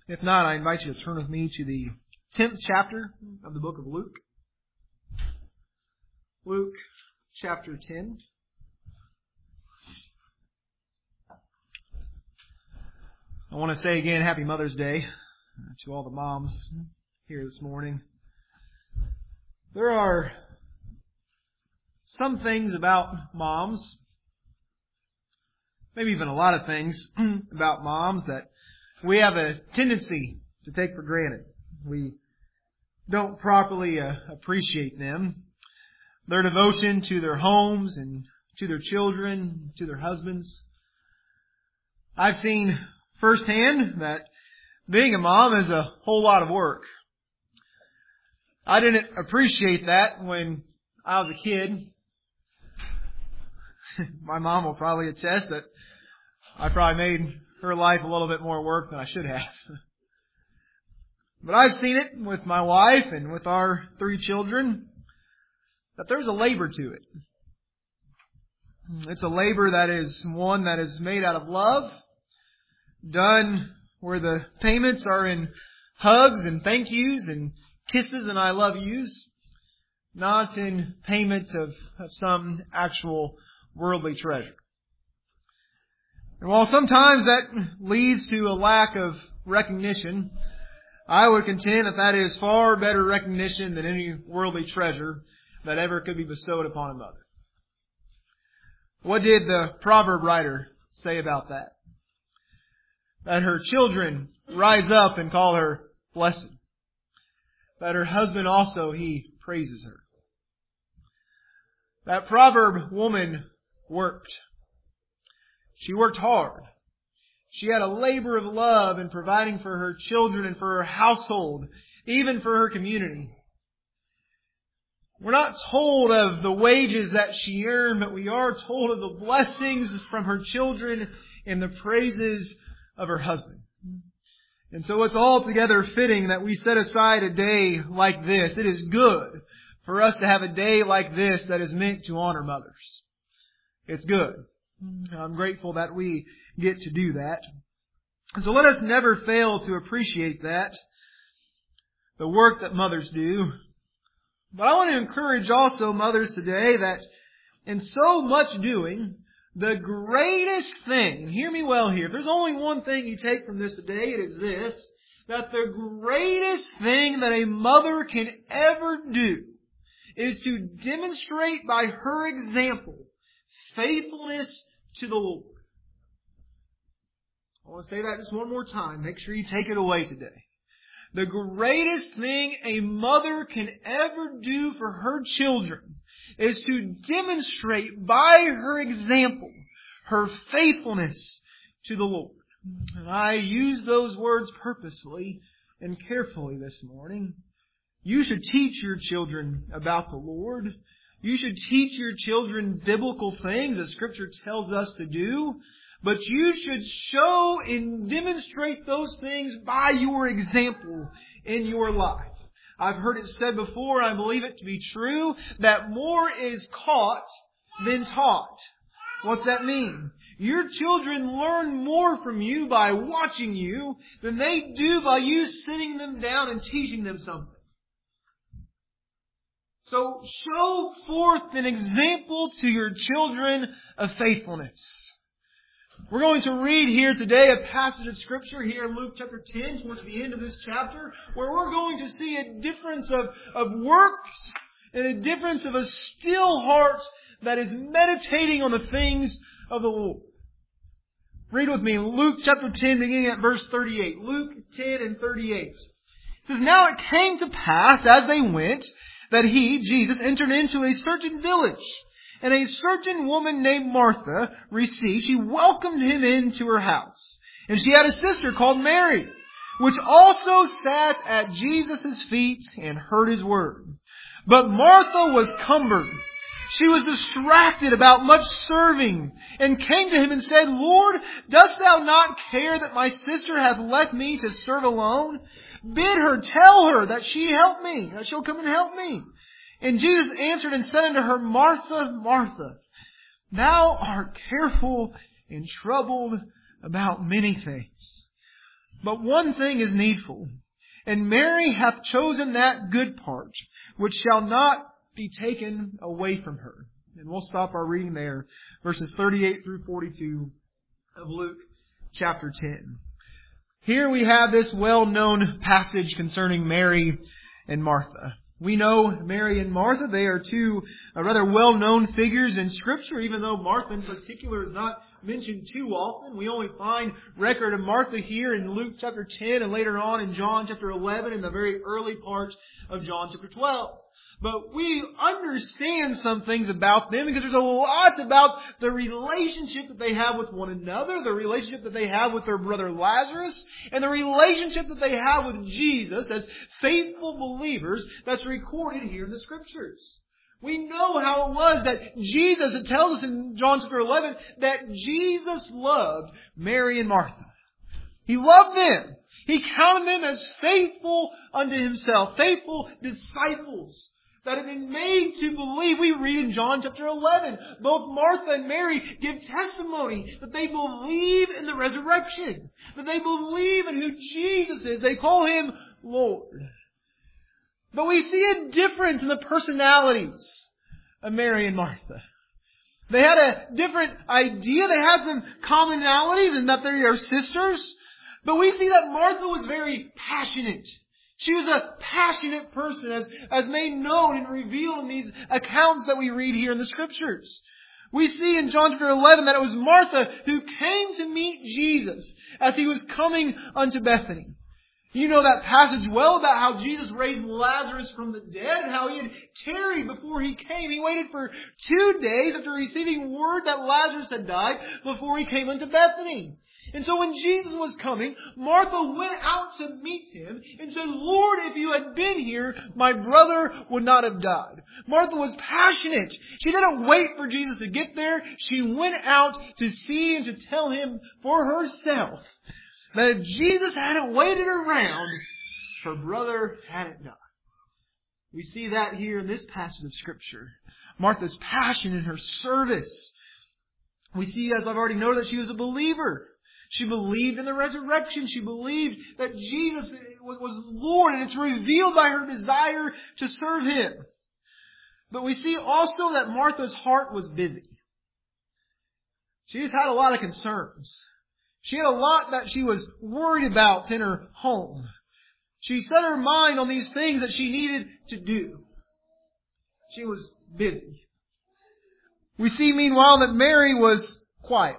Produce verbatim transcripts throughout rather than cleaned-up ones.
If not, I invite you to turn with me to the tenth chapter of the book of Luke. Luke chapter ten. I want to say again, Happy Mother's Day to all the moms here this morning. There are some things about moms, maybe even a lot of things about moms that we have a tendency to take for granted. We don't properly uh, appreciate them. Their devotion to their homes and to their children, to their husbands. I've seen firsthand that being a mom is a whole lot of work. I didn't appreciate that when I was a kid. My mom will probably attest that I probably made her life a little bit more work than I should have. But I've seen it with my wife and with our three children that there's a labor to it. It's a labor that is one that is made out of love, done where the payments are in hugs and thank yous and kisses and I love yous, not in payments of, of some actual worldly treasure. And while sometimes that leads to a lack of recognition, I would contend that that is far better recognition than any worldly treasure that ever could be bestowed upon a mother. What did the proverb writer say about that? That her children rise up and call her blessed. That her husband also, he praises her. That proverb woman worked. She worked hard. She had a labor of love in providing for her children and for her household, even for her community. We're not told of the wages that she earned, but we are told of the blessings from her children and the praises of her husband. And so it's altogether fitting that we set aside a day like this. It is good for us to have a day like this that is meant to honor mothers. It's good. I'm grateful that we get to do that. So let us never fail to appreciate that, the work that mothers do. But I want to encourage also mothers today that in so much doing, the greatest thing, and hear me well here, if there's only one thing you take from this today, it is this, that the greatest thing that a mother can ever do is to demonstrate by her example faithfulness to the Lord. I want to say that just one more time. Make sure you take it away today. The greatest thing a mother can ever do for her children is to demonstrate by her example her faithfulness to the Lord. And I use those words purposefully and carefully this morning. You should teach your children about the Lord. You should teach your children biblical things as Scripture tells us to do. But you should show and demonstrate those things by your example in your life. I've heard it said before, and I believe it to be true, that more is caught than taught. What's that mean? Your children learn more from you by watching you than they do by you sitting them down and teaching them something. So show forth an example to your children of faithfulness. We're going to read here today a passage of Scripture here in Luke chapter ten, towards the end of this chapter, where we're going to see a difference of, of works and a difference of a still heart that is meditating on the things of the Lord. Read with me Luke chapter ten, beginning at verse thirty-eight. Luke ten and thirty-eight. It says, Now it came to pass, as they went, that he, Jesus, entered into a certain village. And a certain woman named Martha received, she welcomed him into her house. And she had a sister called Mary, which also sat at Jesus' feet and heard his word. But Martha was cumbered. She was distracted about much serving, and came to him and said, Lord, dost thou not care that my sister hath left me to serve alone? Bid her, tell her that she help me, that she'll come and help me. And Jesus answered and said unto her, Martha, Martha, thou art careful and troubled about many things. But one thing is needful, and Mary hath chosen that good part, which shall not be taken away from her. And we'll stop our reading there, verses thirty-eight through forty-two of Luke chapter ten. Here we have this well-known passage concerning Mary and Martha. We know Mary and Martha, they are two uh, rather well-known figures in Scripture, even though Martha in particular is not mentioned too often. We only find record of Martha here in Luke chapter ten and later on in John chapter eleven in the very early part of John chapter twelve. But we understand some things about them because there's a lot about the relationship that they have with one another, the relationship that they have with their brother Lazarus, and the relationship that they have with Jesus as faithful believers that's recorded here in the Scriptures. We know how it was that Jesus, it tells us in John chapter eleven, that Jesus loved Mary and Martha. He loved them. He counted them as faithful unto Himself, faithful disciples that have been made to believe. We read in John chapter eleven, both Martha and Mary give testimony that they believe in the resurrection, that they believe in who Jesus is. They call Him Lord. But we see a difference in the personalities of Mary and Martha. They had a different idea. They had some commonalities in that they are sisters. But we see that Martha was very passionate. She was a passionate person, as, as made known and revealed in these accounts that we read here in the Scriptures. We see in John chapter eleven that it was Martha who came to meet Jesus as He was coming unto Bethany. You know that passage well about how Jesus raised Lazarus from the dead and how He had tarried before He came. He waited for two days after receiving word that Lazarus had died before He came unto Bethany. And so when Jesus was coming, Martha went out to meet Him and said, Lord, if You had been here, my brother would not have died. Martha was passionate. She didn't wait for Jesus to get there. She went out to see and to tell Him for herself that if Jesus hadn't waited around, her brother hadn't died. We see that here in this passage of Scripture. Martha's passion in her service. We see, as I've already noted, that she was a believer. She believed in the resurrection. She believed that Jesus was Lord, and it's revealed by her desire to serve Him. But we see also that Martha's heart was busy. She just had a lot of concerns. She had a lot that she was worried about in her home. She set her mind on these things that she needed to do. She was busy. We see, meanwhile, that Mary was quiet.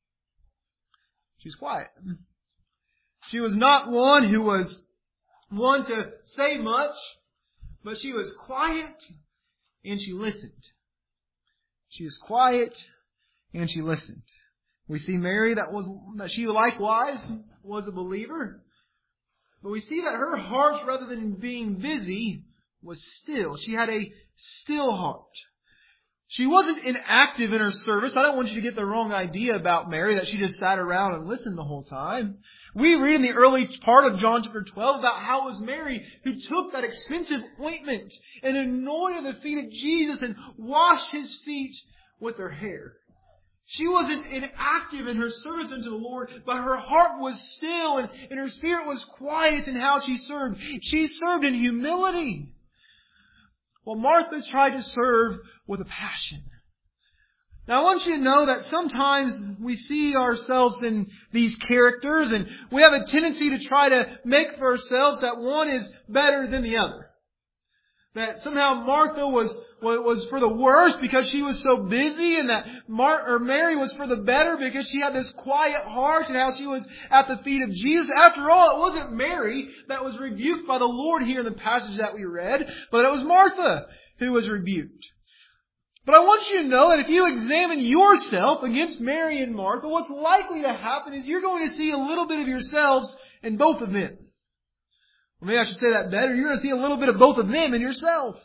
She's quiet. She was not one who was one to say much, but she was quiet and she listened. She was quiet and she listened. We see Mary that was that she likewise was a believer, but we see that her heart, rather than being busy, was still. She had a still heart. She wasn't inactive in her service. I don't want you to get the wrong idea about Mary, that she just sat around and listened the whole time. We read in the early part of John chapter twelve about how it was Mary who took that expensive ointment and anointed the feet of Jesus and washed His feet with her hair. She wasn't inactive in her service unto the Lord, but her heart was still and, and her spirit was quiet in how she served. She served in humility. Well, Martha's tried to serve with a passion. Now I want you to know that sometimes we see ourselves in these characters and we have a tendency to try to make for ourselves that one is better than the other. That somehow Martha was was for the worse because she was so busy, and that Mar- or Mary was for the better because she had this quiet heart and how she was at the feet of Jesus. After all, it wasn't Mary that was rebuked by the Lord here in the passage that we read, but it was Martha who was rebuked. But I want you to know that if you examine yourself against Mary and Martha, what's likely to happen is you're going to see a little bit of yourselves in both of them. Or maybe I should say that better. You're going to see a little bit of both of them in yourself.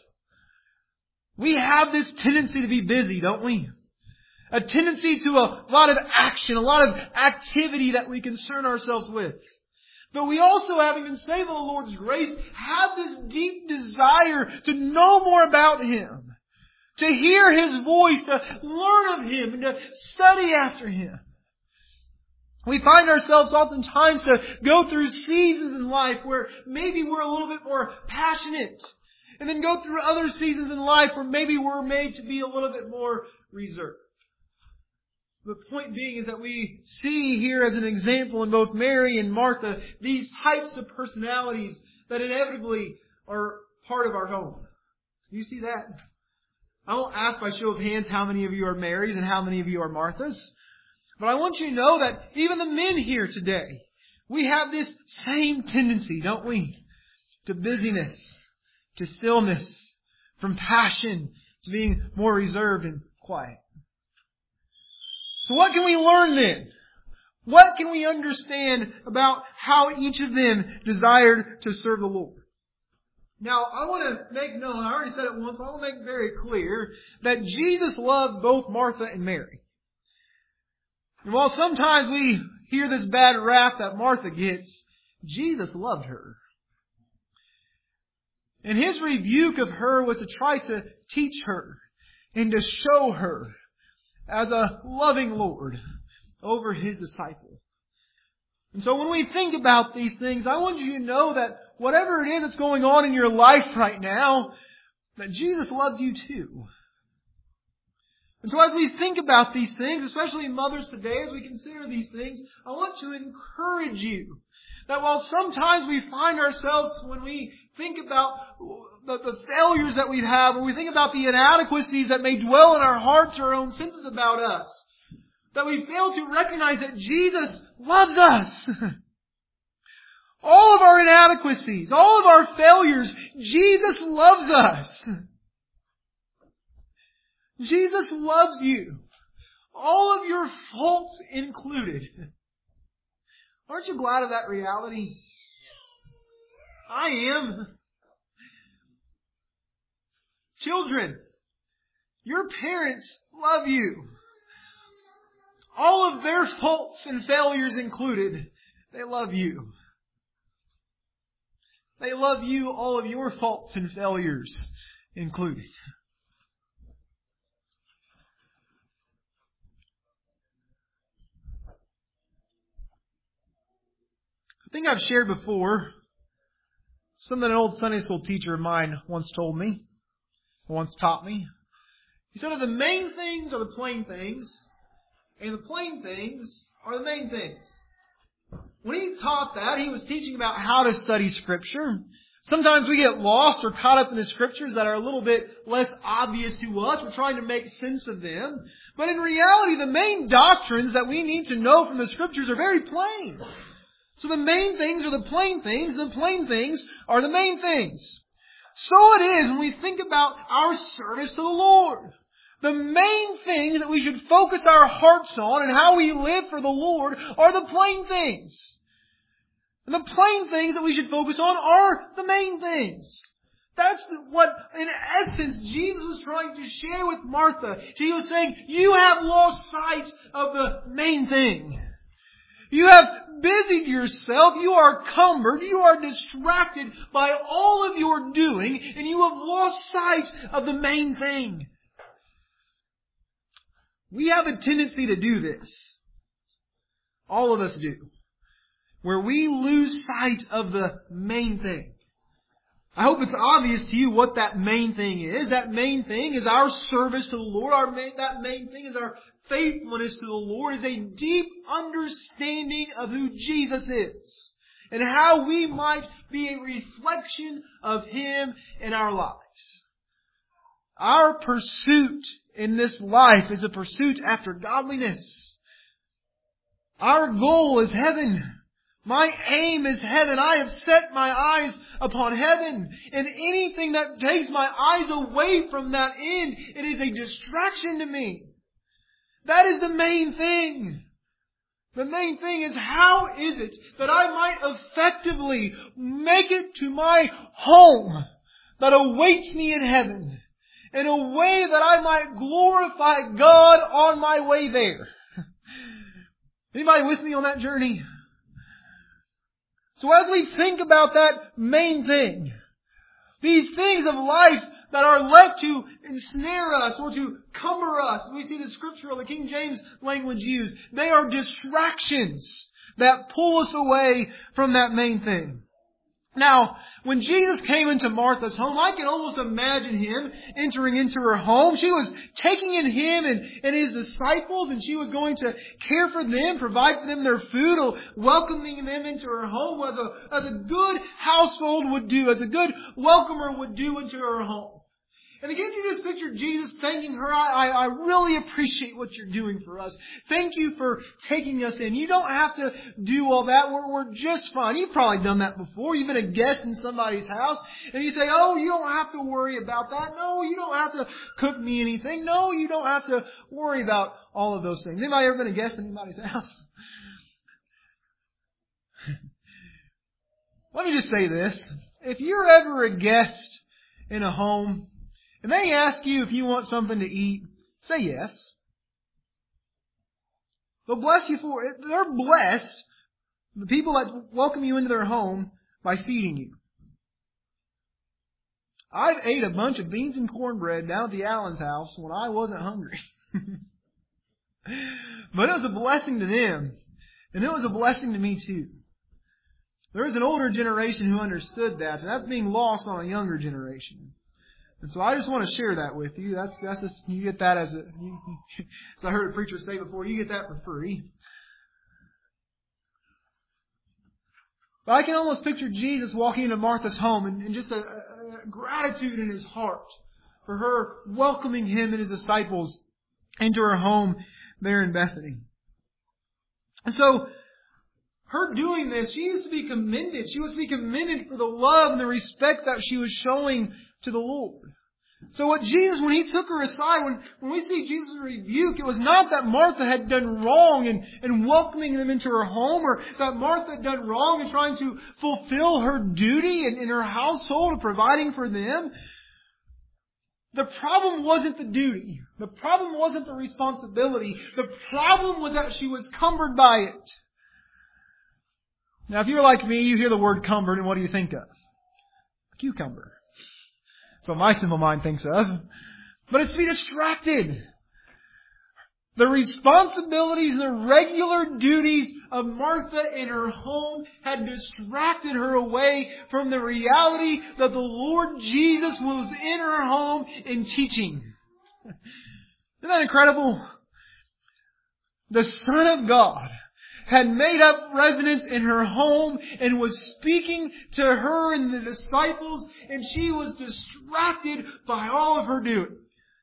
We have this tendency to be busy, don't we? A tendency to a lot of action, a lot of activity that we concern ourselves with. But we also, having been saved by the Lord's grace, have this deep desire to know more about Him, to hear His voice, to learn of Him, and to study after Him. We find ourselves oftentimes to go through seasons in life where maybe we're a little bit more passionate. And then go through other seasons in life where maybe we're made to be a little bit more reserved. The point being is that we see here as an example in both Mary and Martha these types of personalities that inevitably are part of our home. You see that? I won't ask by show of hands how many of you are Marys and how many of you are Marthas. But I want you to know that even the men here today, we have this same tendency, don't we? To busyness, to stillness, from passion to being more reserved and quiet. So what can we learn then? What can we understand about how each of them desired to serve the Lord? Now, I want to make known, I already said it once, but I want to make it very clear that Jesus loved both Martha and Mary. And while sometimes we hear this bad rap that Martha gets, Jesus loved her. And His rebuke of her was to try to teach her and to show her as a loving Lord over His disciple. And so when we think about these things, I want you to know that whatever it is that's going on in your life right now, that Jesus loves you too. And so as we think about these things, especially mothers today, as we consider these things, I want to encourage you that while sometimes we find ourselves, when we think about the, the failures that we have, or we think about the inadequacies that may dwell in our hearts or our own senses about us, that we fail to recognize that Jesus loves us. All of our inadequacies, all of our failures, Jesus loves us. Jesus loves you. All of your faults included. Aren't you glad of that reality? I am. Children, your parents love you. All of their faults and failures included, they love you. They love you, all of your faults and failures included. I think I've shared before something an old Sunday school teacher of mine once told me, once taught me. He said that the main things are the plain things, and the plain things are the main things. When he taught that, he was teaching about how to study Scripture. Sometimes we get lost or caught up in the Scriptures that are a little bit less obvious to us. We're trying to make sense of them. But in reality, the main doctrines that we need to know from the Scriptures are very plain. So the main things are the plain things, and the plain things are the main things. So it is when we think about our service to the Lord. The main things that we should focus our hearts on and how we live for the Lord are the plain things. And the plain things that we should focus on are the main things. That's what, in essence, Jesus was trying to share with Martha. He was saying, you have lost sight of the main thing. You have busied yourself, you are cumbered, you are distracted by all of your doing, and you have lost sight of the main thing. We have a tendency to do this. All of us do. Where we lose sight of the main thing. I hope it's obvious to you what that main thing is. That main thing is our service to the Lord. Our main, that main thing is our faithfulness to the Lord, is a deep understanding of who Jesus is. And how we might be a reflection of Him in our lives. Our pursuit in this life is a pursuit after godliness. Our goal is heaven. My aim is heaven. I have set my eyes upon heaven. And anything that takes my eyes away from that end, it is a distraction to me. That is the main thing. The main thing is, how is it that I might effectively make it to my home that awaits me in heaven in a way that I might glorify God on my way there? Anybody with me on that journey? So as we think about that main thing, these things of life that are left to ensnare us or to cumber us. We see the scriptural, the King James language used. They are distractions that pull us away from that main thing. Now, when Jesus came into Martha's home, I can almost imagine Him entering into her home. She was taking in Him and, and His disciples, and she was going to care for them, provide for them their food, or welcoming them into her home as a, as a good household would do, as a good welcomer would do into her home. And again, you just picture Jesus thanking her, I, I, I really appreciate what you're doing for us. Thank you for taking us in. You don't have to do all that. We're, we're just fine. You've probably done that before. You've been a guest in somebody's house and you say, oh, you don't have to worry about that. No, you don't have to cook me anything. No, you don't have to worry about all of those things. Anybody ever been a guest in anybody's house? Let me just say this. If you're ever a guest in a home, and they ask you if you want something to eat, say yes. They'll bless you for it. They're blessed, the people that welcome you into their home, by feeding you. I've ate a bunch of beans and cornbread down at the Allen's house when I wasn't hungry. But it was a blessing to them. And it was a blessing to me too. There is an older generation who understood that, and that's being lost on a younger generation. And so I just want to share that with you. That's that's just, you get that as a, you, as I heard a preacher say before, you get that for free. But I can almost picture Jesus walking into Martha's home and, and just a, a gratitude in His heart for her welcoming Him and His disciples into her home there in Bethany. And so, her doing this, she used to be commended. She was to be commended for the love and the respect that she was showing to the Lord. So what Jesus, when He took her aside, when, when we see Jesus' rebuke, it was not that Martha had done wrong in, in welcoming them into her home, or that Martha had done wrong in trying to fulfill her duty in, in her household of providing for them. The problem wasn't the duty. The problem wasn't the responsibility. The problem was that she was cumbered by it. Now, if you're like me, you hear the word cumbered, and what do you think of? A cucumber. That's what my simple mind thinks of. But it's to be distracted. The responsibilities and the regular duties of Martha in her home had distracted her away from the reality that the Lord Jesus was in her home and teaching. Isn't that incredible? The Son of God had made up residence in her home and was speaking to her and the disciples, and she was distracted by all of her doing.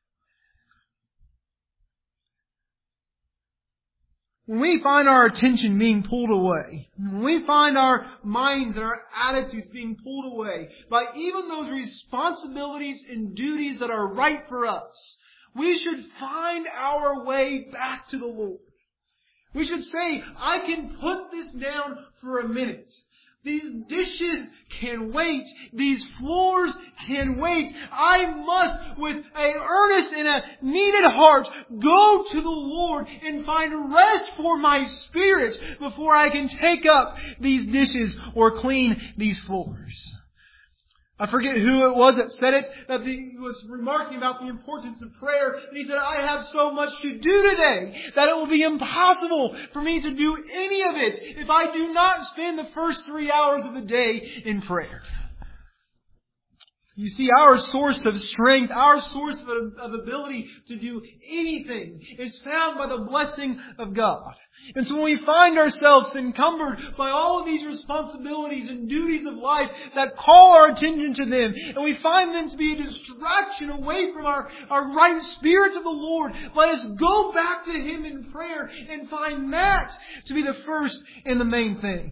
When we find our attention being pulled away, when we find our minds and our attitudes being pulled away by even those responsibilities and duties that are right for us, we should find our way back to the Lord. We should say, I can put this down for a minute. These dishes can wait. These floors can wait. I must, with an earnest and a needed heart, go to the Lord and find rest for my spirit before I can take up these dishes or clean these floors. I forget who it was that said it, that he was remarking about the importance of prayer. And he said, I have so much to do today that it will be impossible for me to do any of it if I do not spend the first three hours of the day in prayer. You see, our source of strength, our source of, of ability to do anything is found by the blessing of God. And so when we find ourselves encumbered by all of these responsibilities and duties of life that call our attention to them, and we find them to be a distraction away from our, our right spirit of the Lord, let us go back to Him in prayer and find that to be the first and the main thing.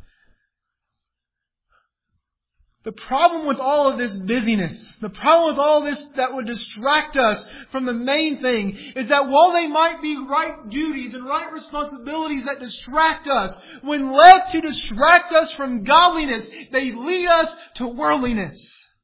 The problem with all of this busyness, the problem with all this that would distract us from the main thing, is that while they might be right duties and right responsibilities that distract us, when left to distract us from godliness, they lead us to worldliness.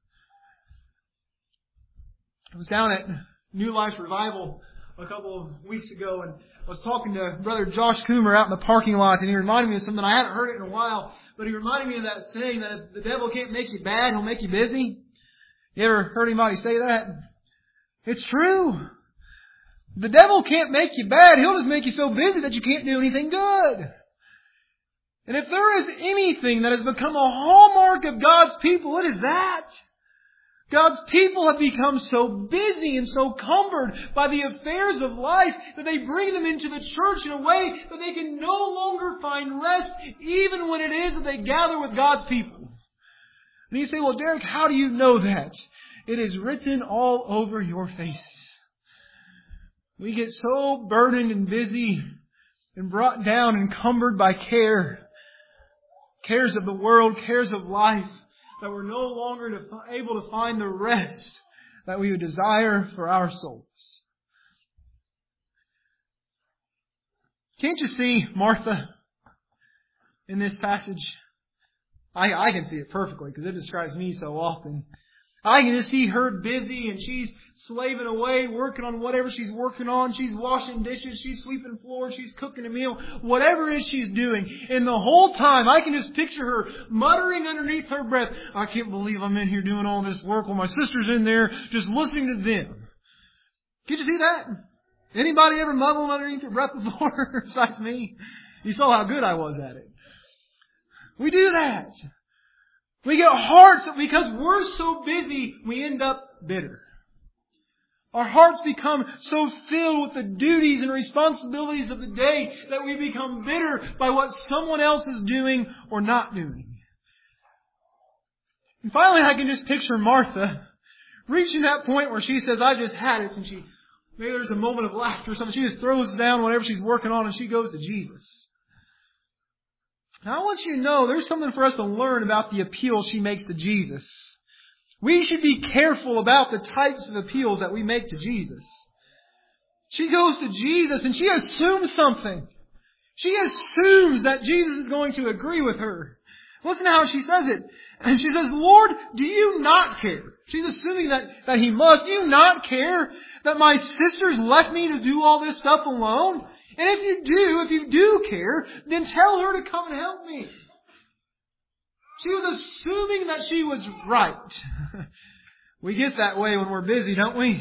I was down at New Life Revival a couple of weeks ago, and I was talking to Brother Josh Coomer out in the parking lot, and he reminded me of something. I hadn't heard it in a while. But he reminded me of that saying that if the devil can't make you bad, he'll make you busy. You ever heard anybody say that? It's true. The devil can't make you bad. He'll just make you so busy that you can't do anything good. And if there is anything that has become a hallmark of God's people, it is that. God's people have become so busy and so cumbered by the affairs of life that they bring them into the church in a way that they can no longer find rest, even when it is that they gather with God's people. And you say, well, Derek, how do you know that? It is written all over your faces. We get so burdened and busy and brought down and cumbered by care. Cares of the world, cares of life, that we're no longer to, able to find the rest that we would desire for our souls. Can't you see Martha in this passage? I, I can see it perfectly because it describes me so often. I can just see her busy and she's slaving away, working on whatever she's working on. She's washing dishes, she's sweeping floors, she's cooking a meal, whatever it is she's doing. And the whole time I can just picture her muttering underneath her breath, I can't believe I'm in here doing all this work while my sister's in there just listening to them. Did you see that? Anybody ever muddling underneath their breath before besides me? You saw how good I was at it. We do that. We get hearts that because we're so busy, we end up bitter. Our hearts become so filled with the duties and responsibilities of the day that we become bitter by what someone else is doing or not doing. And finally, I can just picture Martha reaching that point where she says, I just had it. And she, maybe there's a moment of laughter or something. She just throws down whatever she's working on and she goes to Jesus. Now I want you to know there's something for us to learn about the appeal she makes to Jesus. We should be careful about the types of appeals that we make to Jesus. She goes to Jesus and she assumes something. She assumes that Jesus is going to agree with her. Listen to how she says it. And she says, Lord, do you not care? She's assuming that, that He must. Do you not care that my sisters left me to do all this stuff alone? And if you do, if you do care, then tell her to come and help me. She was assuming that she was right. We get that way when we're busy, don't we?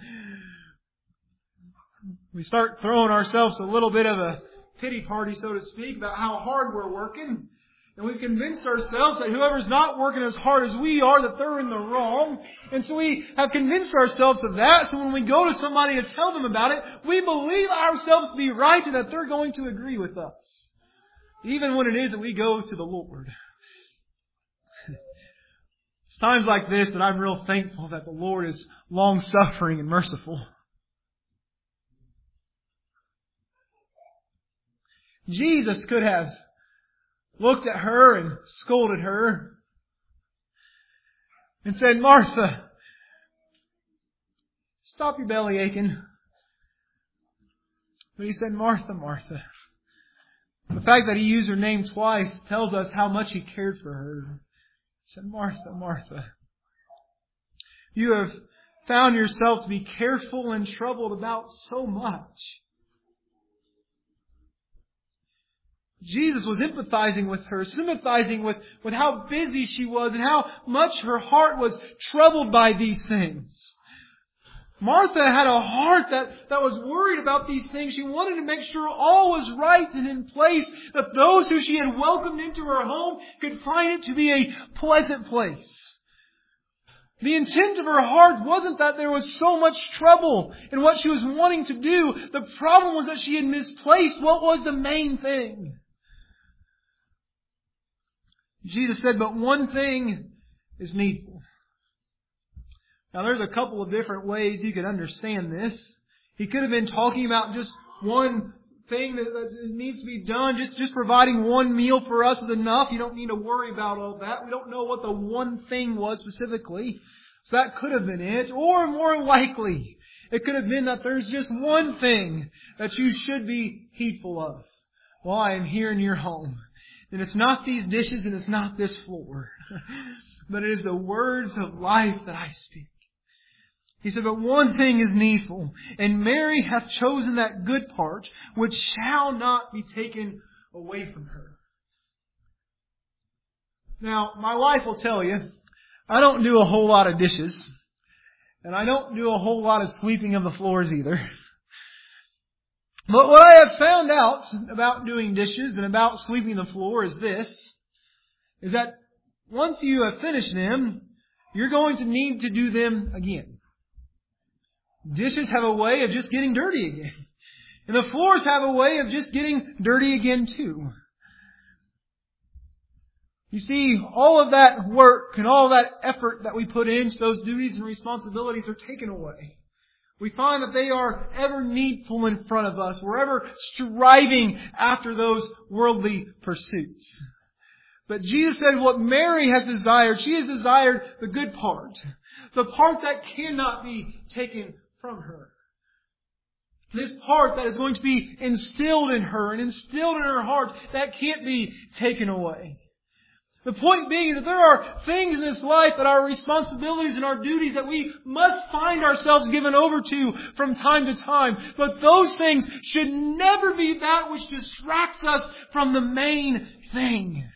We start throwing ourselves a little bit of a pity party, so to speak, about how hard we're working. And we've convinced ourselves that whoever's not working as hard as we are, that they're in the wrong. And so we have convinced ourselves of that. So when we go to somebody to tell them about it, we believe ourselves to be right and that they're going to agree with us. Even when it is that we go to the Lord. It's times like this that I'm real thankful that the Lord is long-suffering and merciful. Jesus could have looked at her and scolded her and said, Martha, stop your belly aching. But He said, Martha, Martha. The fact that He used her name twice tells us how much He cared for her. He said, Martha, Martha, you have found yourself to be careful and troubled about so much. Jesus was empathizing with her, sympathizing with, with how busy she was and how much her heart was troubled by these things. Martha had a heart that, that was worried about these things. She wanted to make sure all was right and in place, that those who she had welcomed into her home could find it to be a pleasant place. The intent of her heart wasn't that there was so much trouble in what she was wanting to do. The problem was that she had misplaced what was the main thing. Jesus said, but one thing is needful. Now there's a couple of different ways you could understand this. He could have been talking about just one thing that, that needs to be done. Just, just providing one meal for us is enough. You don't need to worry about all that. We don't know what the one thing was specifically. So that could have been it. Or more likely, it could have been that there's just one thing that you should be heedful of while I am here in your home. And it's not these dishes and it's not this floor. But it is the words of life that I speak. He said, but one thing is needful, and Mary hath chosen that good part, which shall not be taken away from her. Now, my wife will tell you, I don't do a whole lot of dishes. And I don't do a whole lot of sweeping of the floors either. But what I have found out about doing dishes and about sweeping the floor is this, is that once you have finished them, you're going to need to do them again. Dishes have a way of just getting dirty again. And the floors have a way of just getting dirty again too. You see, all of that work and all of that effort that we put into those duties and responsibilities are taken away. We find that they are ever needful in front of us. We're ever striving after those worldly pursuits. But Jesus said what Mary has desired, she has desired the good part. The part that cannot be taken from her. This part that is going to be instilled in her and instilled in her heart that can't be taken away. The point being that there are things in this life that are responsibilities and our duties that we must find ourselves given over to from time to time. But those things should never be that which distracts us from the main thing.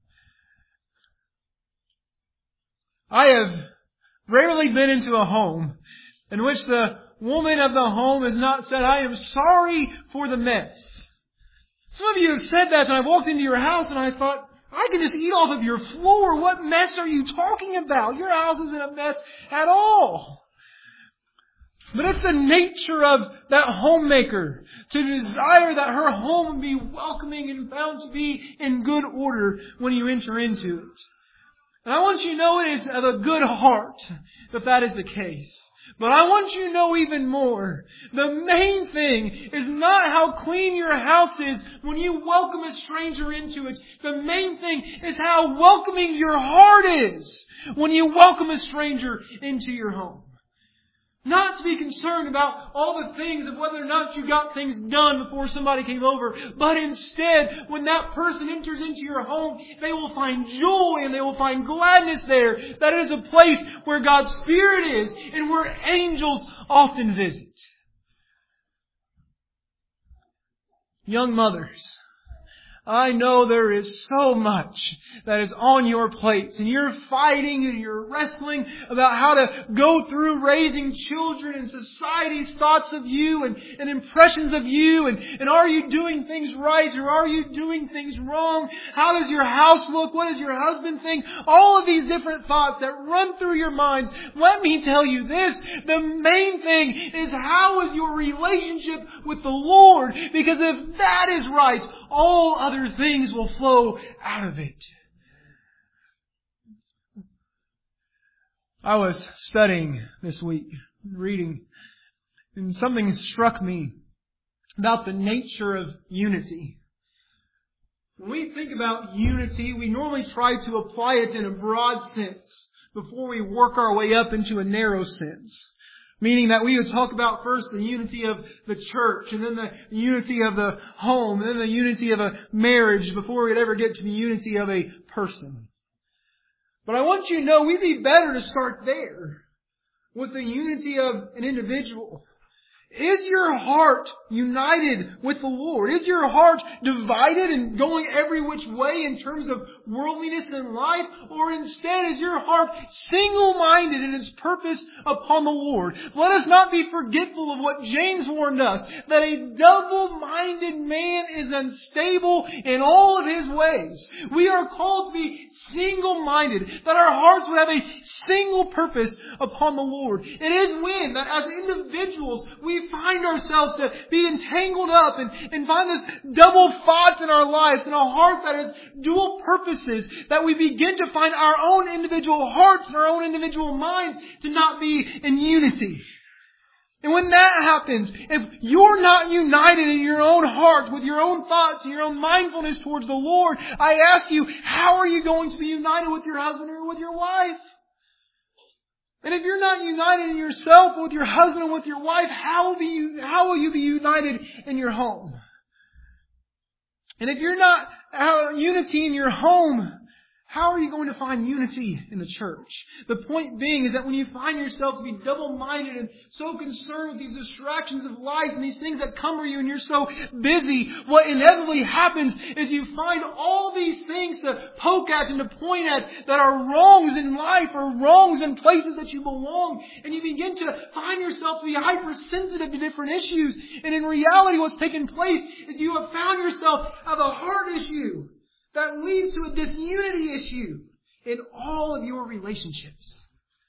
I have rarely been into a home in which the woman of the home has not said, I am sorry for the mess. Some of you have said that, and I've walked into your house and I thought, I can just eat off of your floor. What mess are you talking about? Your house isn't a mess at all. But it's the nature of that homemaker to desire that her home be welcoming and found to be in good order when you enter into it. And I want you to know it is of a good heart that that is the case. But I want you to know even more. The main thing is not how clean your house is when you welcome a stranger into it. The main thing is how welcoming your heart is when you welcome a stranger into your home. Not to be concerned about all the things of whether or not you got things done before somebody came over. But instead, when that person enters into your home, they will find joy and they will find gladness there. That it is a place where God's Spirit is and where angels often visit. Young mothers, I know there is so much that is on your plates, and you're fighting and you're wrestling about how to go through raising children and society's thoughts of you and, and impressions of you, and, and are you doing things right or are you doing things wrong? How does your house look? What does your husband think? All of these different thoughts that run through your minds. Let me tell you this, the main thing is how is your relationship with the Lord? Because if that is right, all other things will flow out of it. I was studying this week, reading, and something struck me about the nature of unity. When we think about unity, we normally try to apply it in a broad sense before we work our way up into a narrow sense. Meaning that we would talk about first the unity of the church, and then the unity of the home, and then the unity of a marriage before we'd ever get to the unity of a person. But I want you to know we'd be better to start there with the unity of an individual. Is your heart united with the Lord? Is your heart divided and going every which way in terms of worldliness in life? Or instead is your heart single-minded in its purpose upon the Lord? Let us not be forgetful of what James warned us, that a double-minded man is unstable in all of his ways. We are called to be single-minded, that our hearts would have a single purpose upon the Lord. It is when that as individuals we find ourselves to be entangled up and, and find this double thoughts in our lives and a heart that has dual purposes, that we begin to find our own individual hearts and our own individual minds to not be in unity. And when that happens, if you're not united in your own heart with your own thoughts and your own mindfulness towards the Lord, I ask you, how are you going to be united with your husband or with your wife? And if you're not united in yourself with your husband and with your wife, how will, be you, how will you be united in your home? And if you're not uh, unity in your home, how are you going to find unity in the church? The point being is that when you find yourself to be double-minded and so concerned with these distractions of life and these things that cumber you and you're so busy, what inevitably happens is you find all these things to poke at and to point at that are wrongs in life or wrongs in places that you belong. And you begin to find yourself to be hypersensitive to different issues. And in reality what's taken place is you have found yourself have a heart issue that leads to a disunity issue in all of your relationships.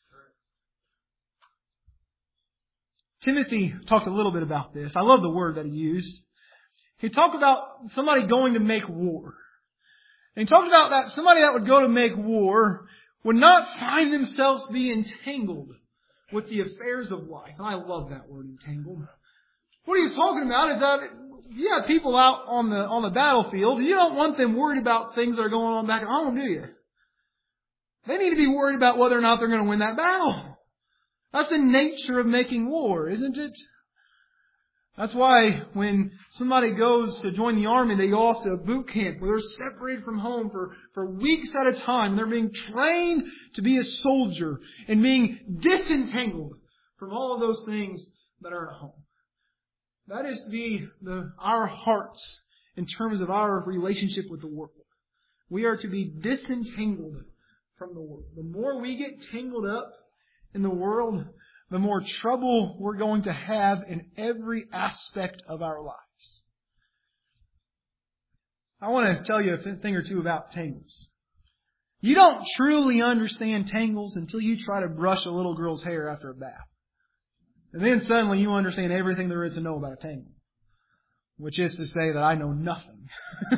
Timothy talked a little bit about this. I love the word that he used. He talked about somebody going to make war. And he talked about that somebody that would go to make war would not find themselves be entangled with the affairs of life. And I love that word, entangled. What he's talking about is that you have people out on the on the battlefield. You don't want them worried about things that are going on back at home, do you? They need to be worried about whether or not they're going to win that battle. That's the nature of making war, isn't it? That's why when somebody goes to join the army, they go off to a boot camp where they're separated from home for, for weeks at a time. They're being trained to be a soldier and being disentangled from all of those things that are at home. That is the, the our hearts in terms of our relationship with the world. We are to be disentangled from the world. The more we get tangled up in the world, the more trouble we're going to have in every aspect of our lives. I want to tell you a thing or two about tangles. You don't truly understand tangles until you try to brush a little girl's hair after a bath. And then suddenly you understand everything there is to know about a tangle. Which is to say that I know nothing.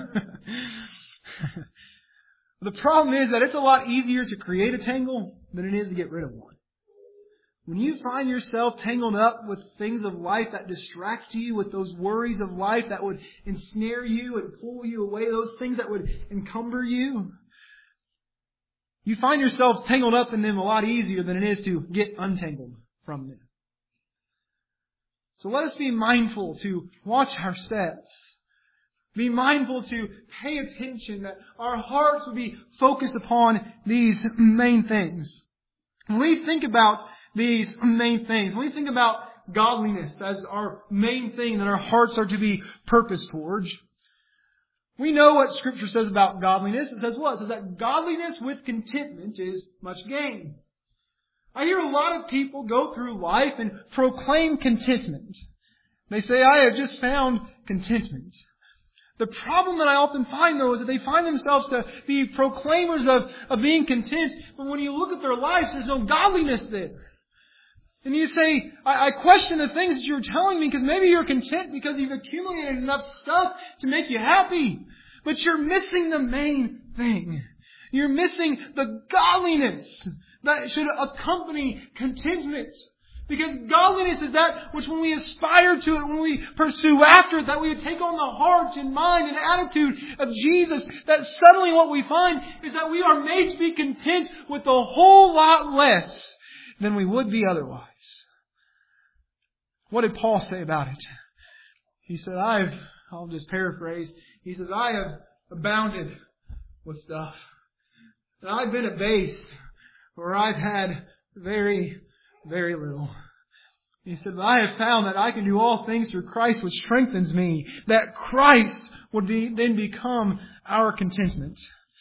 The problem is that it's a lot easier to create a tangle than it is to get rid of one. When you find yourself tangled up with things of life that distract you, with those worries of life that would ensnare you and pull you away, those things that would encumber you, you find yourself tangled up in them a lot easier than it is to get untangled from them. So let us be mindful to watch our steps. Be mindful to pay attention, that our hearts will be focused upon these main things. When we think about these main things, when we think about godliness as our main thing that our hearts are to be purposed towards, we know what Scripture says about godliness. It says what? It says that godliness with contentment is much gain. I hear a lot of people go through life and proclaim contentment. They say, I have just found contentment. The problem that I often find, though, is that they find themselves to be proclaimers of, of being content, but when you look at their lives, there's no godliness there. And you say, I, I question the things that you're telling me because maybe you're content because you've accumulated enough stuff to make you happy. But you're missing the main thing. You're missing the godliness that should accompany contentment. Because godliness is that which when we aspire to it, when we pursue after it, that we take on the heart and mind and attitude of Jesus, that suddenly what we find is that we are made to be content with a whole lot less than we would be otherwise. What did Paul say about it? He said, I've, I'll just paraphrase, he says, I have abounded with stuff. And I've been abased, where I've had very, very little. He said, but I have found that I can do all things through Christ which strengthens me. That Christ would be, then become our contentment.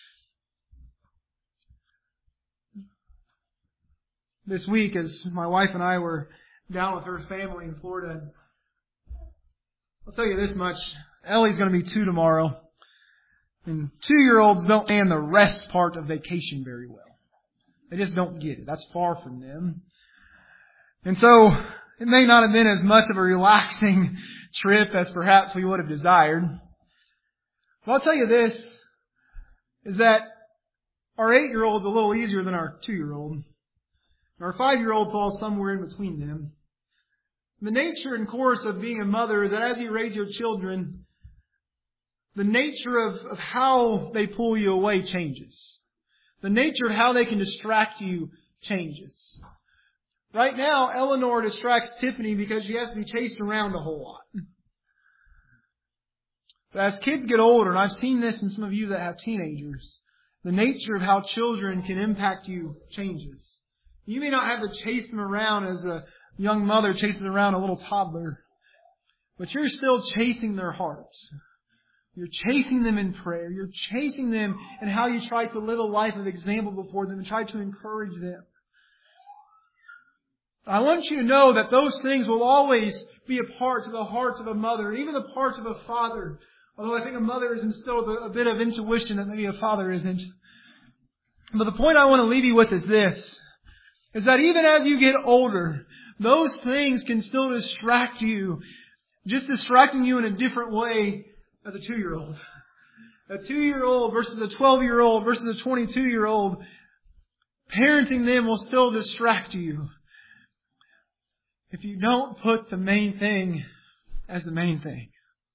This week, as my wife and I were down with her family in Florida, I'll tell you this much. Ellie's going to be two tomorrow. And two-year-olds don't understand the rest part of vacation very well. They just don't get it. That's far from them. And so, it may not have been as much of a relaxing trip as perhaps we would have desired. But I'll tell you this, is that our eight-year-old's a little easier than our two-year-old. Our five-year-old falls somewhere in between them. The nature and course of being a mother is that as you raise your children, the nature of, of how they pull you away changes. The nature of how they can distract you changes. Right now, Eleanor distracts Tiffany because she has to be chased around a whole lot. But as kids get older, and I've seen this in some of you that have teenagers, the nature of how children can impact you changes. You may not have to chase them around as a young mother chases around a little toddler, but you're still chasing their hearts. You're chasing them in prayer. You're chasing them in how you try to live a life of example before them and try to encourage them. I want you to know that those things will always be a part to the hearts of a mother, and even the parts of a father. Although I think a mother is instilled with a bit of intuition that maybe a father isn't. But the point I want to leave you with is this, is that even as you get older, those things can still distract you, just distracting you in a different way as a two-year-old. A two-year-old versus a twelve-year-old versus a twenty-two-year-old, parenting them will still distract you if you don't put the main thing as the main thing.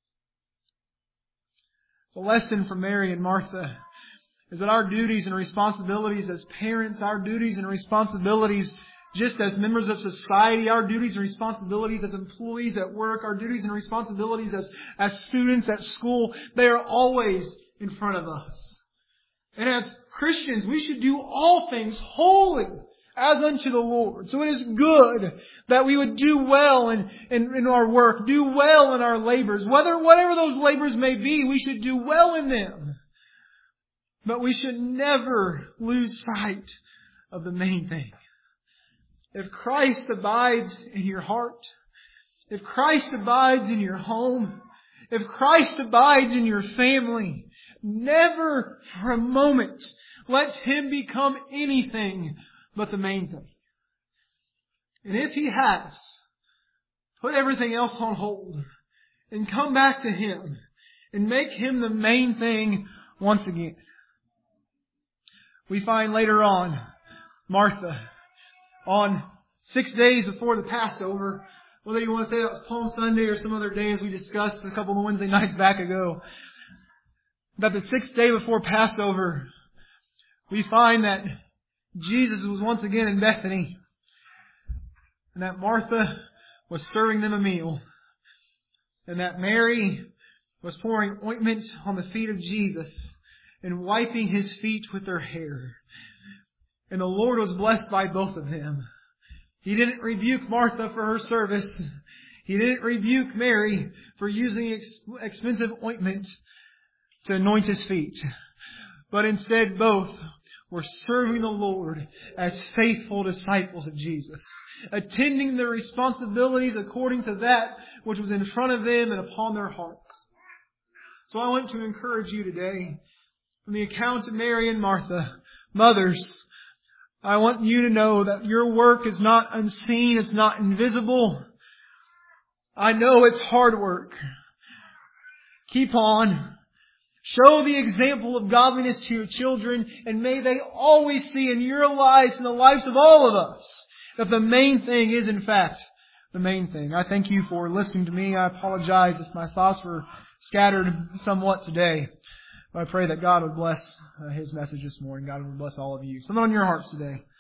The lesson from Mary and Martha is that our duties and responsibilities as parents, our duties and responsibilities just as members of society, our duties and responsibilities as employees at work, our duties and responsibilities as, as students at school, they are always in front of us. And as Christians, we should do all things wholly as unto the Lord. So it is good that we would do well in, in, in our work, do well in our labors. Whether, whatever those labors may be, we should do well in them. But we should never lose sight of the main thing. If Christ abides in your heart, if Christ abides in your home, if Christ abides in your family, never for a moment let Him become anything but the main thing. And if He has, put everything else on hold and come back to Him and make Him the main thing once again. We find later on Martha on six days before the Passover, whether you want to say that was Palm Sunday or some other day as we discussed a couple of Wednesday nights back ago, that the sixth day before Passover, we find that Jesus was once again in Bethany and that Martha was serving them a meal and that Mary was pouring ointment on the feet of Jesus and wiping His feet with her hair. And the Lord was blessed by both of them. He didn't rebuke Martha for her service. He didn't rebuke Mary for using ex- expensive ointment to anoint His feet. But instead both were serving the Lord as faithful disciples of Jesus, attending their responsibilities according to that which was in front of them and upon their hearts. So I want to encourage you today, from the account of Mary and Martha, mothers, I want you to know that your work is not unseen. It's not invisible. I know it's hard work. Keep on. Show the example of godliness to your children, and may they always see in your lives and the lives of all of us that the main thing is in fact the main thing. I thank you for listening to me. I apologize if my thoughts were scattered somewhat today. I pray that God would bless uh, His message this morning. God would bless all of you. Something on your hearts today.